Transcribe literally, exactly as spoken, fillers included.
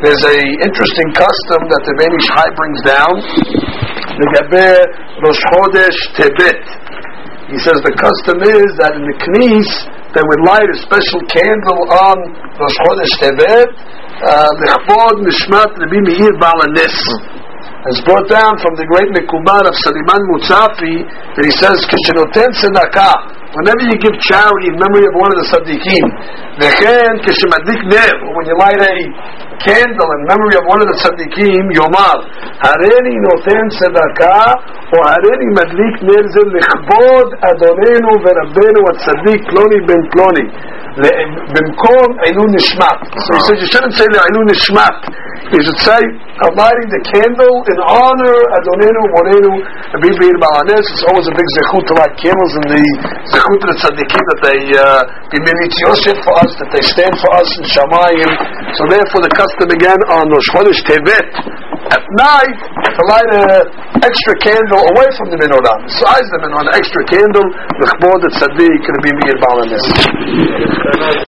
there's a interesting custom that the Ben Ish Chai brings down. The Gaber Rosh Chodesh Tebet. He says the custom is that in the Knis they would light a special candle on Rosh Chodesh Tebet, Lechvod Nishmat Rabbi Meir Baal HaNes. It's brought down from the great Mekubar of Saliman Mutzafi that he says, Kishenoten Tzedakah, whenever you give charity in memory of one of the Tzaddikim, Vechen Kishemadlik Ner, when you light a candle in memory of one of the Tzaddikim, Yomar, Hareni Noten Tzedakah, or Hareni Madlik Ner Zel Lechbod Adonenu Verabbenu Tzaddik Ploni Ben Ploni. Bimkom Eilun Nishmat. So he says you shouldn't say Eilun Nishmat. You should say I'm lighting the candle in honor Adonenu Morenu Rabbi Meir Baal HaNes. It's always a big zechut to light candles in the zechut of the tzaddikim that they be milit Yosef for us, that they stand for us in Shamayim. So therefore the custom again on Rosh Chodesh Tevet at night to light an extra candle away from the menorah, besides the menorah, an extra candle l'chbod the tzaddik Rabbi Meir Baal HaNes.